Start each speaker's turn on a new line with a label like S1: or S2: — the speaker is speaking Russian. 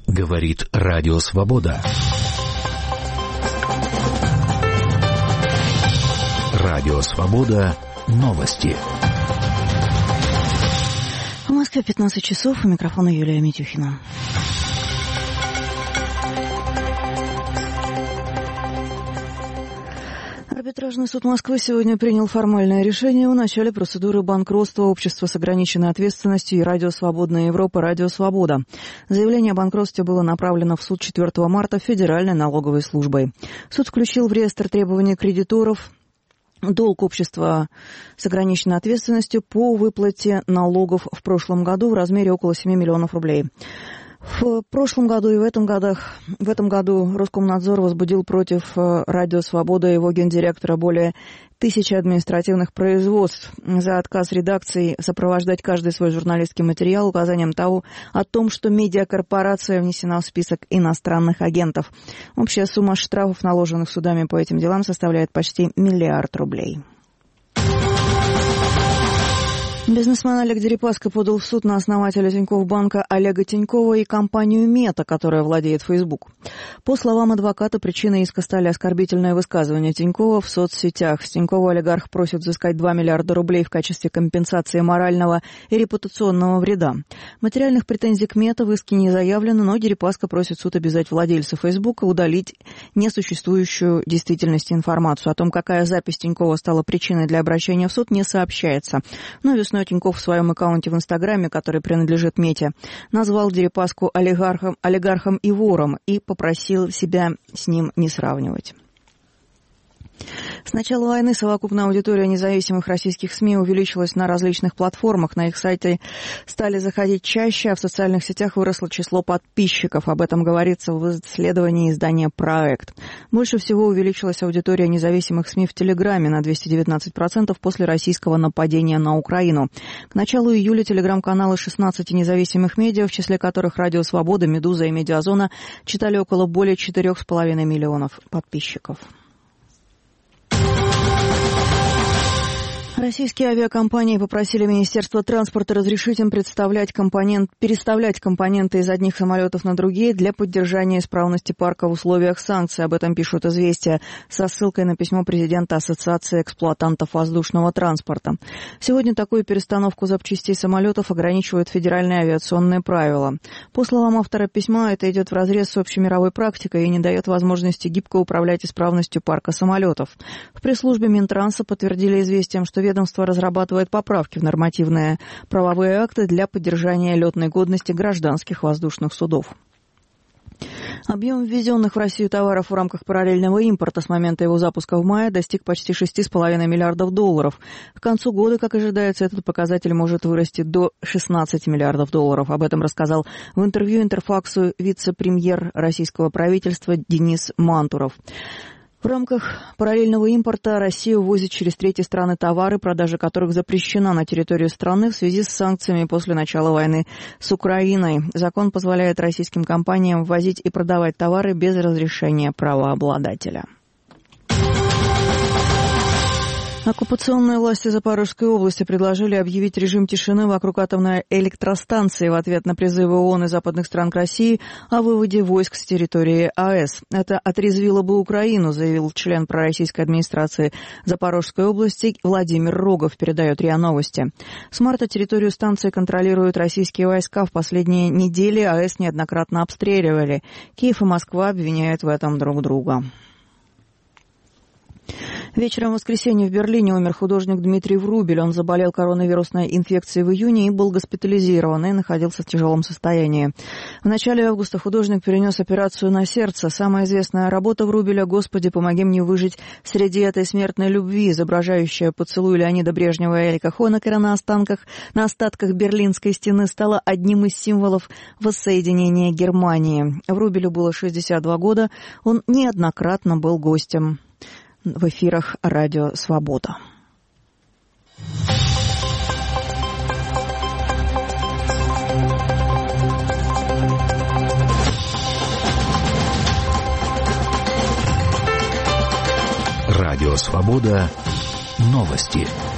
S1: Говорит Радио Свобода. Радио Свобода. Новости.
S2: В Москве 15 часов. У микрофона Юлия Митюхина. Арбитражный суд Москвы сегодня принял формальное решение о начале процедуры банкротства общества с ограниченной ответственностью и Радио Свободная Европа «Радио Свобода». Заявление о банкротстве было направлено в суд 4 марта Федеральной налоговой службой. Суд включил в реестр требований кредиторов долг общества с ограниченной ответственностью по выплате налогов в прошлом году в размере около 7 миллионов рублей. В прошлом году и в этом году Роскомнадзор возбудил против Радио Свобода и его гендиректора более 1000 административных производств за отказ редакции сопровождать каждый свой журналистский материал указанием о том, что медиакорпорация внесена в список иностранных агентов. Общая сумма штрафов, наложенных судами по этим делам, составляет почти 1 миллиард рублей. Бизнесмен Олег Дерипаска подал в суд на основателя Тинькофф банка Олега Тинькова и компанию Мета, которая владеет Facebook. По словам адвоката, причиной иска стали оскорбительные высказывания Тинькова в соцсетях. С Тинькова олигарх просит взыскать 2 миллиарда рублей в качестве компенсации морального и репутационного вреда. Материальных претензий к Мета в иске не заявлено, но Дерипаска просит суд обязать владельца Facebook удалить несуществующую действительность информацию. О том, какая запись Тинькова стала причиной для обращения в суд, не сообщается. Но весной Тинькофф в своем аккаунте в Инстаграме, который принадлежит Мете, назвал Дерипаску олигархом и вором и попросил себя с ним не сравнивать. С начала войны совокупная аудитория независимых российских СМИ увеличилась на различных платформах. На их сайты стали заходить чаще, а в социальных сетях выросло число подписчиков. Об этом говорится в исследовании издания «Проект». Больше всего увеличилась аудитория независимых СМИ в Телеграме на 219% после российского нападения на Украину. К началу июля телеграм-каналы 16 независимых медиа, в числе которых «Радио Свобода», «Медуза» и «Медиазона», читали около более 4,5 миллионов подписчиков. Российские авиакомпании попросили Министерство транспорта разрешить им переставлять компоненты из одних самолетов на другие для поддержания исправности парка в условиях санкций. Об этом пишут «Известия» со ссылкой на письмо президента Ассоциации эксплуатантов воздушного транспорта. Сегодня такую перестановку запчастей самолетов ограничивают федеральные авиационные правила. По словам автора письма, это идет вразрез с общемировой практикой и не дает возможности гибко управлять исправностью парка самолетов. В пресс-службе Минтранса подтвердили «Известиям», что ведомство разрабатывает поправки в нормативные правовые акты для поддержания летной годности гражданских воздушных судов. Объем ввезенных в Россию товаров в рамках параллельного импорта с момента его запуска в мае достиг почти 6,5 миллиардов долларов. К концу года, как ожидается, этот показатель может вырасти до 16 миллиардов долларов. Об этом рассказал в интервью Интерфаксу вице-премьер российского правительства Денис Мантуров. В рамках параллельного импорта Россия ввозит через третьи страны товары, продажа которых запрещена на территорию страны в связи с санкциями после начала войны с Украиной. Закон позволяет российским компаниям ввозить и продавать товары без разрешения правообладателя. Оккупационные власти Запорожской области предложили объявить режим тишины вокруг атомной электростанции в ответ на призывы ООН и западных стран к России о выводе войск с территории АЭС. Это отрезвило бы Украину, заявил член пророссийской администрации Запорожской области Владимир Рогов, передает РИА Новости. С марта территорию станции контролируют российские войска. В последние недели АЭС неоднократно обстреливали. Киев и Москва обвиняют в этом друг друга. Вечером в воскресенье в Берлине умер художник Дмитрий Врубель. Он заболел коронавирусной инфекцией в июне и был госпитализирован и находился в тяжелом состоянии. В начале августа художник перенес операцию на сердце. Самая известная работа Врубеля «Господи, помоги мне выжить среди этой смертной любви», изображающая поцелуй Леонида Брежнева и Эрика Хонекера на остатках Берлинской стены, стала одним из символов воссоединения Германии. Врубелю было 62 года. Он неоднократно был гостем в эфирах «Радио Свобода».
S1: «Радио Свобода». Новости.